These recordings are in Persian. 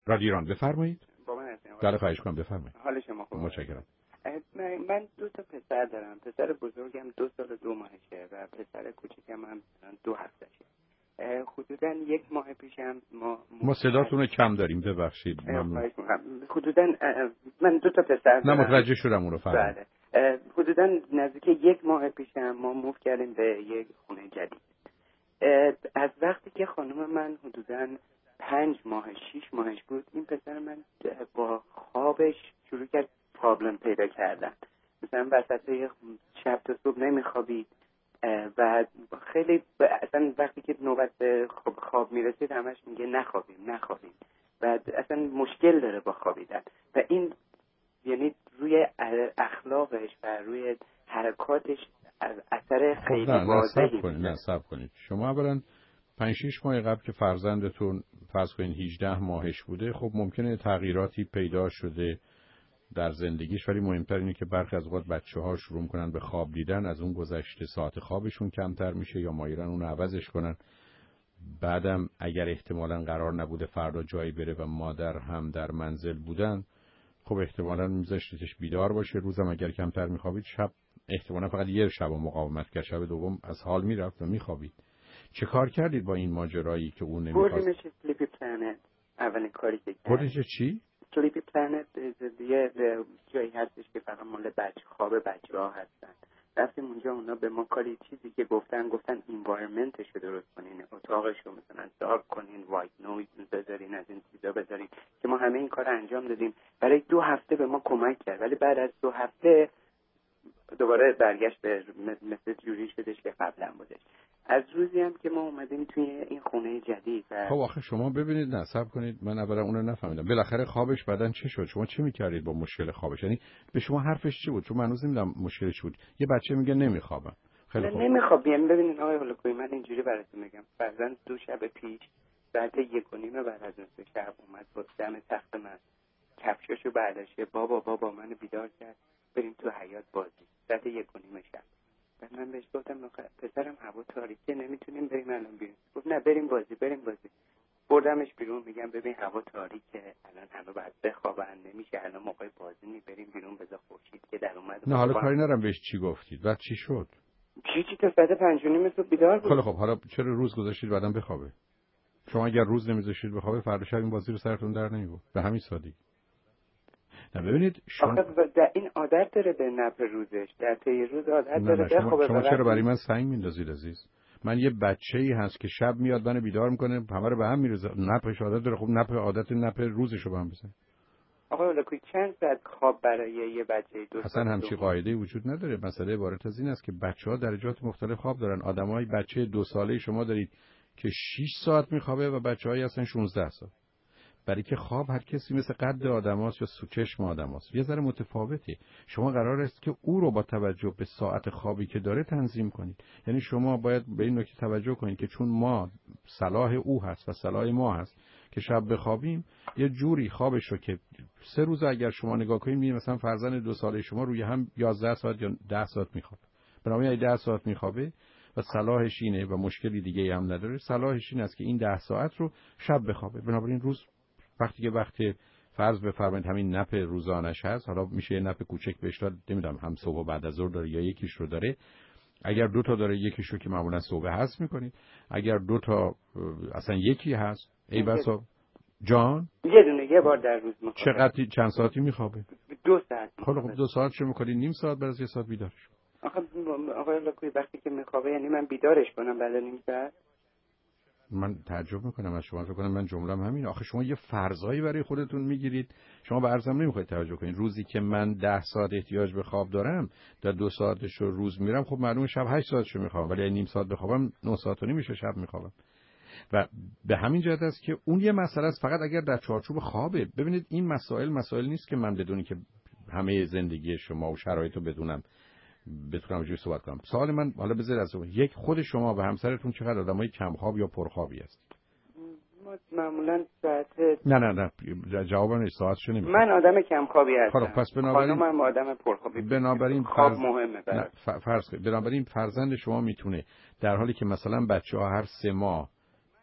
رادیو ایران بفرمایید. با من هستین؟ بله خواهش کنم بفرمایید. حال شما خوبه؟ متشکرم. من 2 تا پسر دارم. پسر بزرگم 2 سال و 2 ماهشه و پسر کوچیکم هم 2 هفتهشه. حدوداً 1 ماه پیشم ما صداتون رو کم داریم، ببخشید. حدوداً من 2 تا پسر دارم. نه متوجه شدم اون رو فهمیدم. بله. حدوداً نزدیک 1 ماه پیشم ما موو کردیم به یک خونه جدید. از وقتی که خانم من حدوداً 5 ماه 6 ماهش بود، این پسر من با خوابش شروع کرد پرابلم پیدا کردن. مثلا وسط شب تا صبح نمیخوابید و خیلی اصلا وقتی که نوبت خواب میرسید همش میگه نخوابیم و اصلا مشکل داره با خوابیدن و این یعنی روی اخلاقش و روی حرکاتش اثر خیلی واضحی نه صبر کنید. شما اولا 5-6 ماه قبل که فرزندتون فرض کنید 18 ماهش بوده، خب ممکنه تغییراتی پیدا شده در زندگیش، ولی مهمتر اینه که برخی از اوقات بچه‌ها شروع کنن به خواب دیدن، از اون گذشته ساعت خوابشون کمتر میشه یا مایلن اون رو عوضش کنن. بعدم اگر احتمالاً قرار نبوده فردا جایی بره و مادر هم در منزل بودن، خب احتمالاً میذاشتش بیدار باشه. روزم اگر کمتر میخوابید، شب احتمالاً فقط یه شب مقاومت کرد، شب دوم از حال میرفت و میخوابید. چه کار کردید با این ماجرایی که اون نمیخواست؟ بردیمش سلیپی پلنت. اولین کاری که کرد. بردیمش چی؟ سلیپی پلنت یه جایی هستش که فقط مال خواب بچه‌ها هستن. رفتیم اونجا، اونا به ما کاری چیزی که گفتن انوایرمنتش رو درست کنین، اتاقش رو مثلا دارک کنین، وایت نویز بذارین، از این چیزا بذارین که ما همه این کار انجام دادیم. برای 2 هفته به ما کمک کرد، ولی بعد از 2 هفته دوباره برگشت به مثل جوری شدش که قبلا بودش. از روزی هم که ما اومدیم توی این خونه جدید خب آخه شما ببینید، نصب کنید، من اولا اون رو نفهمیدم. بالاخره خوابش بعدن چه شد؟ شما چه می‌کردید با مشکل خوابش؟ یعنی به شما حرفش چی بود؟ چون من هنوز نمیدونم مشکلش بود. یه بچه میگه نمیخوابم. خیلی خوب. نمیخوابیم. ببینید آقای هولوکویی، من اینجوری براتون میگم. فرضاً 2 شب پیش ساعت 1:30 بعد از نصف شب اومد با دم تخت من، کفشاشو برداشته، بابا منو بیدار کرد بریم تو حیاط بازی. ساعت 1:30 شب. بعد من بهش گفتم پسرم هوا تاریکه، نمیتونیم بریم الان بیرون. گفت نه بریم بازی. بردمش بیرون، میگم ببین هوا تاریکه، الان همه باید بخوابن، نمیشه الان موقع بازی بریم بیرون بذار خورشید که در اومد. نه حالا کاری ندارم بهش چی گفتید. بعد چی شد؟ چی تا ساعت 5:30 صبح بیدار بود. خیلی خب، حالا چرا روز گذاشتید بعدم بخوابه؟ شما اگر روز نمیذاشتید بخوابه، فردا شب این بازی رو سرتون در نمی‌آورد. به همین سادگی. نه ببینید آخه در این عادت داره به نپ روزش، در طی روز عادت داره بخوابه. شما چرا برای من سنگ میندازید عزیز؟ من یه بچه‌ای هست که شب میاد منو بیدار میکنه، همه رو به هم میریزه. نپش عادت داره. خب نپ روزشو به هم بزنه. آقا الهی چند ساعت خواب برای یه بچه 2 سال؟ اصلا همچین قاعده‌ای وجود نداره. مسئله عبارت از این است که بچه‌ها درجات مختلف خواب دارن. آدمای بچه 2 ساله شما دارید که 6 ساعت میخوابه و بچه‌هایی هستن 16 ساعت. برای که خواب هر کسی مثل قد آدماست یا چشم آدماست، یه ذره متفاوته. شما قرار است که او رو با توجه به ساعت خوابی که داره تنظیم کنید. یعنی شما باید به این نکته توجه کنید که چون ما صلاح او هست و صلاح ما هست که شب بخوابیم، یه جوری خوابش رو که 3 روز اگر شما نگاه کنید می‌بینید مثلا فرزند 2 ساله شما روی هم 11 ساعت یا 10 ساعت میخوابه. بنابراین 10 ساعت میخوابه و صلاحش اینه و مشکلی دیگه هم نداره. صلاحش این است که این 10 ساعت رو شب بخوابه. بنابراین روز وقتی که وقت فرض بفرمایید همین نپ روزانش هست، حالا میشه یه نپ کوچک بهش داد، نمیدونم هم صبح و بعد از ظهر داره یا یکیش رو داره. اگر 2 تا داره، یکیش رو که معمولا صبح هست میکنید. اگر 2 تا اصلا یکی هست، ای بسا جان یه دونه یه بار در روز میخوابه. چقدر چند ساعتی میخوابه؟ 2 ساعت. خب 2 ساعت چه میکنید؟ نیم ساعت بعد از 1 ساعت بیدارش. آقا الهی وقتی که میخوابه یعنی من بیدارش کنم بعد نیم ساعت؟ من تعجب میکنم از شما. فکر کنم من جمله‌ام همین. آخه شما یه فرضایی برای خودتون میگیرید. شما به عرضم نمیخواید توجه کنید. روزی که من 10 ساعت احتیاج به خواب دارم، در 2 ساعتش رو روز میرم، خب معلومه شب 8 ساعتشو میخوام، ولی نیم ساعت بخوابم 9 ساعت و نیم میشه شب میخوابم. و به همین جهت است که اون یه مسئله است فقط اگر در چارچوب خوابه. ببینید این مسائل نیست که من بدونی که همه زندگی شما و شرایطو بدونم بتونم جوری صحبت کنم. سوال من حالا بذار از یک، خود شما و همسرتون چقدر آدمای کم خواب یا پرخوابی هستید؟ معمولا ساعت نه جوابم ساعتشو نمیخوام. من آدم کم خوابی هستم. خب پس بنابراین من آدم پرخوابی. بنابراین خواب مهمه برام. فرض کنید بنابراین فرزند شما میتونه در حالی که مثلا بچه‌ها هر 3 ماه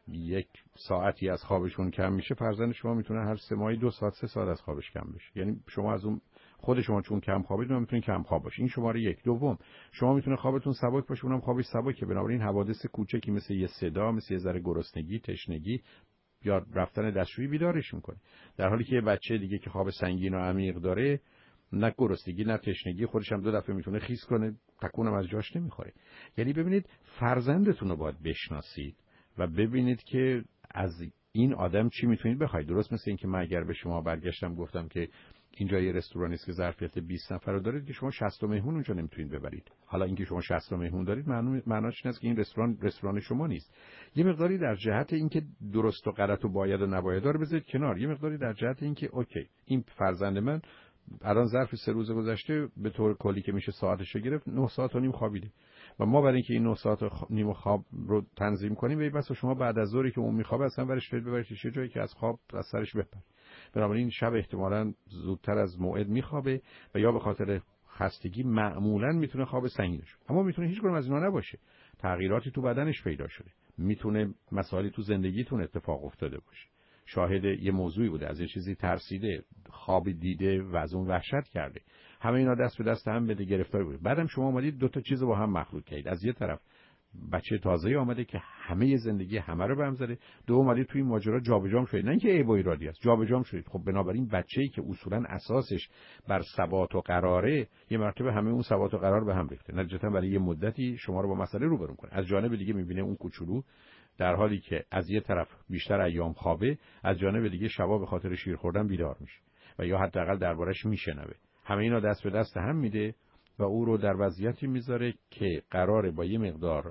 یک ساعتی از خوابشون کم میشه، فرزند شما میتونه هر 3 ماهی 2 ساعت 3 ساعت از خوابش کم بشه. یعنی شما از اون خود شما چون کم خوابید میتونید کم خواب باشید. این شماره یک. دوم، شما میتونه خوابتون سبک باشه، اونم خوابش سبکه، بنابراین حوادث کوچکی مثل یه صدا، مثل یه ذره گرسنگی، تشنگی یا رفتن دستشویی بیدارش میکنه. در حالی که یه بچه دیگه که خواب سنگین و عمیق داره، نه گرسنگی نه تشنگی، خودش هم 2 دفعه میتونه خیس کنه، تکونم از جاش نمیخوره. یعنی ببینید فرزندتون رو باید بشناسید و ببینید که از این آدم چی میتونید بخواید. درست مثل این که من اگر به شما برگشتم گفتم که اینجا یه رستورانی است که ظرفیت 20 نفر رو دارید، که شما 60 مهمون اونجا نمیتونید ببرید. حالا اینکه شما 60 مهمون دارید معناش این است که این رستوران شما نیست. یه مقداری در جهت اینکه درست و غلط و باید و نباید رو بذارید کنار، یه مقداری در جهت اینکه اوکی این فرزند من الان ظرف 3 روز گذشته به طور کلی که میشه ساعتش رو گرفت 9 ساعت و نیم خوابیده و ما برای اینکه این 9 ساعت و نیم خواب رو تنظیم کنیم ای بس شما بعد از ظهری که اون میخوابه اصلا برش ببرید چه جایی که از خواب از سرش بپره. بنابراین شب احتمالاً زودتر از موعد میخوابه و یا به خاطر خستگی معمولاً میتونه خواب سنگینش، اما میتونه هیچ کدوم از اینا نباشه. تغییراتی تو بدنش پیدا شده، میتونه مسائلی تو زندگیتون اتفاق افتاده باشه، شاهد یه موضوعی بوده، از یه چیزی ترسیده، خواب دیده و از اون وحشت کرده. همه اینا دست به دست هم بده گرفتار بوده. بعدم شما اومدید 2 تا چیز با هم مخلوط کردید. از یه طرف بچه تازه‌ای آمده که همه زندگی همه رو به هم زده، دوم اومدید توی این ماجرا جابجا شدید، نه اینکه عیب و ایرادی است، جابجا شدید. خب بنابراین بچه‌ای که اصولاً اساسش بر ثبات و قراره، یه مرتبه همه اون ثبات و قرار به هم ریخته. نتیجتاً برای یه مدتی شما رو با مسئله روبرو کنه. از جانب دیگه می‌بینه اون کوچولو در حالی که از یه طرف بیشتر ایام خوابه، از جانب دیگه شبا به خاطر شیر خوردن بیدار میشه و یا حداقل دربارش میشنوه. همه اینا دست به دست هم میده و او رو در وضعیتی میذاره که قراره با یه مقدار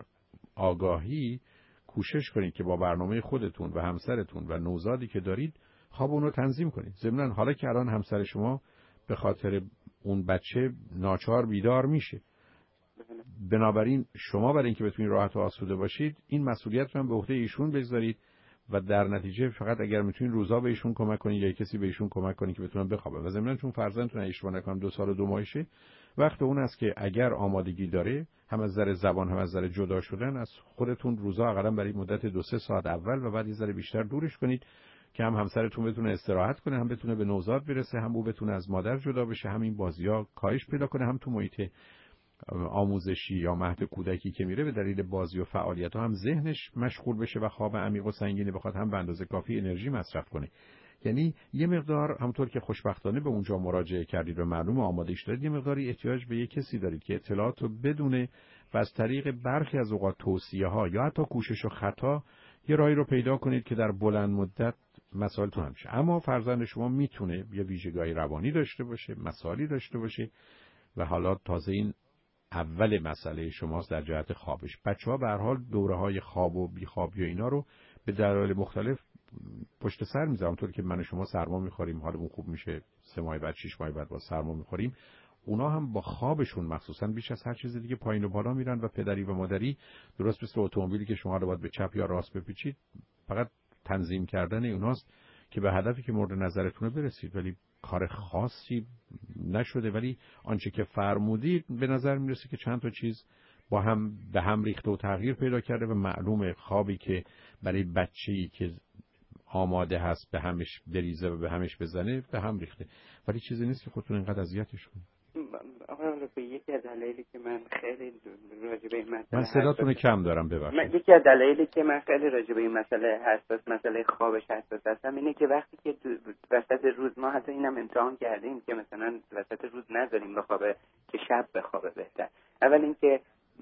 آگاهی کوشش کنید که با برنامه خودتون و همسرتون و نوزادی که دارید خواب اون رو تنظیم کنید. ضمناً حالا که الان همسر شما به خاطر اون بچه ناچار بیدار میشه، بنابراین شما برای اینکه بتونید راحت و آسوده باشید این مسئولیت رو هم به عهده ایشون بگذارید و در نتیجه فقط اگر میتونید روزا به ایشون کمک کنید یا کسی به ایشون کمک کنید که بتونن بخوابه. و ضمناً چون فرزندتون اشتباه نکنم 2 سال و 2 ماهشه، وقت اون است که اگر آمادگی داره هم از نظر زبان هم از نظر جدا شدن از خودتون روزا حداقل برای مدت 2-3 ساعت اول و بعد یه ذره بیشتر دورش کنید که هم همسرتون بتونه استراحت کنه، هم بتونه به نوزاد برسه، هم او بتونه از مادر جدا بشه، همین بازی‌ها کاهش پیدا کنه، هم تو محیط آموزشی یا مهد کودکی که میره به دلیل بازی و فعالیت ها هم ذهنش مشغول بشه و خواب عمیق و سنگینی بخواد هم به اندازه کافی انرژی مصرف کنه. یعنی یه مقدار همونطور که خوشبختانه به اونجا مراجعه کردید و معلوم آماده‌اش دارید، یه مقداری احتیاج به یه کسی دارید که اطلاعات رو بدونه و از طریق برخی از اوقات توصیه ها یا حتی کوشش و خطا یه راهی رو پیدا کنید که در بلند مدت مسائلتون حل بشه. اما فرزند شما میتونه یه ویژگی روانی داشته باشه، مسائلی داشته باشه و حالا تازه این اول مسئله شماست در جهت خوابش. بچه‌ها به هر حال دوره‌های خواب و بیخوابی و اینا رو به دلایل مختلف پشت سر میذارم. اونطور که من و شما سرما میخوریم حالمون خوب میشه، 3 ماه بعد 6 ماه بعد با سرما میخوریم، اونا هم با خوابشون مخصوصا بیش از هر چیز دیگه پایین و بالا میرن و پدری و مادری درست مثل اتومبیلی که شما رو باید به چپ یا راست بپیچید، فقط تنظیم کردن اوناست که به هدفی که مورد نظرتونه برسید، ولی کار خاصی نشده. ولی آنچه که فرمودید به نظر میرسه که چند تا چیز با هم به هم ریخته و تغییر پیدا کرده و معلومه خوابی که برای بچه‌ای که آماده هست به همش بریزه و به همش بزنه به هم ریخته، ولی چیزی نیست که خودتون اینقدر اذیتش کنید. آقا به یکی از دلایلی که من خیلی راجع به این مسئله من صداتون کم دارم ببخشید. یکی از دلایلی که من خیلی راجع به این مسئله حساس، مسئله خوابش حساس هستم اینه که وقتی که وسط روز ما حتی اینم امتحان کردیم که مثلا وسط روز نذاریم بخوابه که شب بخوابه بهتر. اول اینکه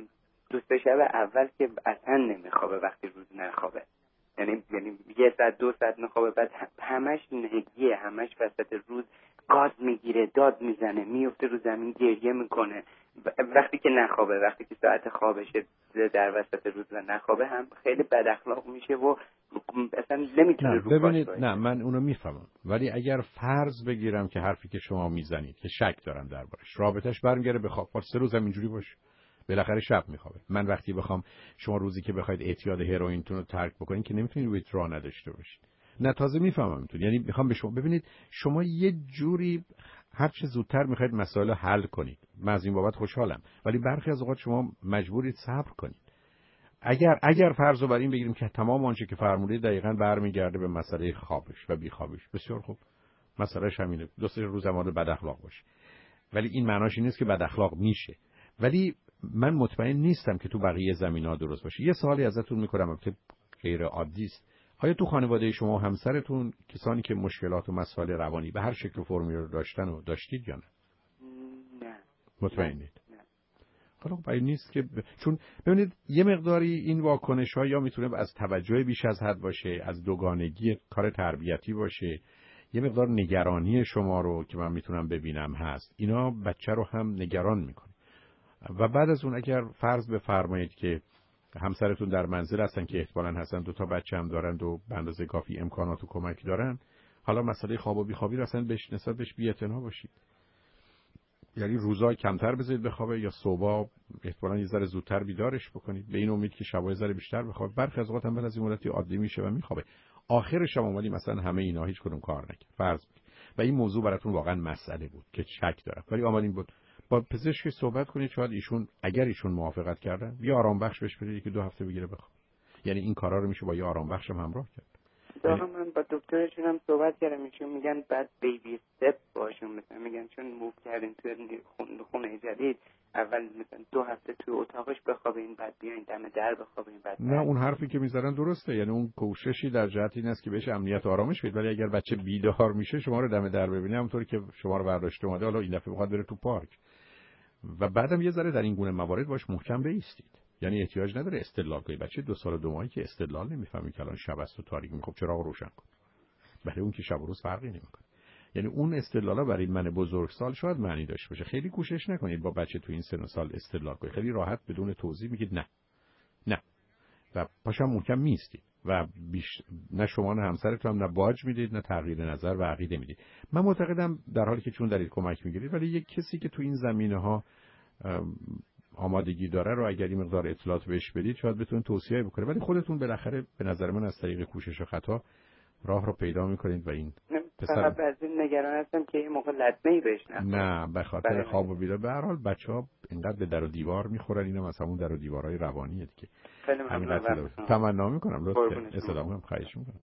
دوست شب اول که اصلا نمیخوابه وقتی روز نخوابه، یعنی 1 ساعت 2 ساعت نخوابه، بعد همش نگیه، همش وسط روز گاز میگیره، داد میزنه، میفته رو زمین گریه میکنه. وقتی که نخوابه، وقتی که ساعت خوابشه در وسط روز و نخوابه هم خیلی بد اخلاق میشه و اصلا نمیتونه رو ببینید نه من اونو میفهمم، ولی اگر فرض بگیرم که حرفی که شما میزنید که شک دارم دربارش، رابطش برمیگره به خواب، 3 روز هم اینجوری باشه بالاخره شب میخوابه. من وقتی بخوام شما روزی که بخواید اعتیاد هروئینتون رو ترک بکنین که نمیتونید ویترا نداشته باشید. نه تازه میفهمم میتونید، یعنی میخوام به شما ببینید شما یه جوری هر چه زودتر میخواید مسائل حل کنید، من از این بابت خوشحالم، ولی برخی از اوقات شما مجبورید صبر کنید. اگر فرض رو بر این بگیریم که تمام آنچه که فرمودید دقیقاً برمیگرده به مسئله خوابش و بیخوابش، بسیار خوب، مسئلهش همینه، دو سه روز زمان بد اخلاق باشه. ولی این معناش این نیست که بد اخلاق میشه. ولی من مطمئن نیستم که تو بقیه زمینه‌ها درست باشه. یه سوالی ازتون می‌کنم که غیر عادی است. آیا تو خانواده شما و همسرتون کسانی که مشکلات و مسائل روانی به هر شکل و فرمی رو داشتن و داشتید یا نه؟ نه. مطمئنید؟ حالا برای نیست که چون ببینید یه مقداری این واکنش‌ها یا میتونه از توجه بیش از حد باشه، از دوگانگی کار تربیتی باشه، یه مقدار نگرانی شما رو که من میتونم ببینم هست. اینا بچه رو هم نگران میکنه. و بعد از اون اگر فرض بفرمایید که همسرتون در منزل هستن که احتمالاً هستن، 2 تا بچه هم دارن و به اندازه کافی امکانات و کمک دارن، حالا مسئله خواب و بیخوابی رو اصلا نسبت بهش بی‌اعتنا باشید. یعنی روزا کمتر بذارید بخوابه یا صبح احتمالاً یه ذره زودتر بیدارش بکنید به این امید که شبا یه ذره بیشتر بخوابه. برخی از اوقات هم بعد از این مدتی عادی میشه و میخوابه. آخرش هم اومدی مثلا همه اینا هیچ کدوم کار نکرد فرض بگیر و این موضوع براتون واقعا مسئله بود که شک دارم، ولی آمدین بود با پزشک صحبت کنید، شاید ایشون اگر ایشون موافقت کردن یه آرام بخش بهش بدید که 2 هفته بگیره بخواب. یعنی این کارا رو میشه با یه آرام بخش هم همراه کرد. من با دکترشون هم صحبت کردم، ایشون میگن بعد بیبی استپ باشون، مثلا میگن چون موو کردین تو خونه جدید، اول مثلا 2 هفته تو اتاقش بخوابین، بعد بیاین دم در بخوابین، بعد نه اون حرفی که میذارن درسته، یعنی اون کوششی در جهت این است که بهش امنیت و آرامش بدید، ولی اگر بچه بیدار میشه شما رو دم در ببینه، همونطوری که شما رو برداشته اومده حالا این دفعه بخواد بره تو پارک و بعدم یه ذره در این گونه موارد باش محکم بایستید. یعنی احتیاج نداره استدلال کنید. بچه 2 سال و 2 ماهی که استدلال نمیفهمه که الان شب است و تاریک میخوب چراغ روشن کن. برای اون که شب و روز فرقی نمیکنه. یعنی اون استدلالا برای من بزرگسال شاید معنی داشته باشه. خیلی کوشش نکنید با بچه تو این سن و سال استدلال کنید. خیلی راحت بدون توضیح میگید نه و پاشم محکم میستید و نه شما نه همسرتون هم نه باج میدید نه تغییر نظر و عقیده میدید. من معتقدم در حالی که چون دارید کمک میگیرید، ولی یک کسی که تو این زمینه‌ها آمادگی داره رو اگر این مقدار اطلاعات بهش بدید شاید بتونه توصیه بکنه، ولی خودتون بالاخره به نظر من از طریق کوشش و خطا راه رو پیدا میکنید و این فقط از این نگران هستم که یه موقع لطمه‌ای بهش نه به خاطر خواب و بیدار. به هر حال بچه‌ها اینقدر به در و دیوار میخورن، اینم از همون در و دیوارهای روانیه دیگه. خیلی ممنون. تمنا میکنم لطفاً استفاده کنم. خواهش میکنم.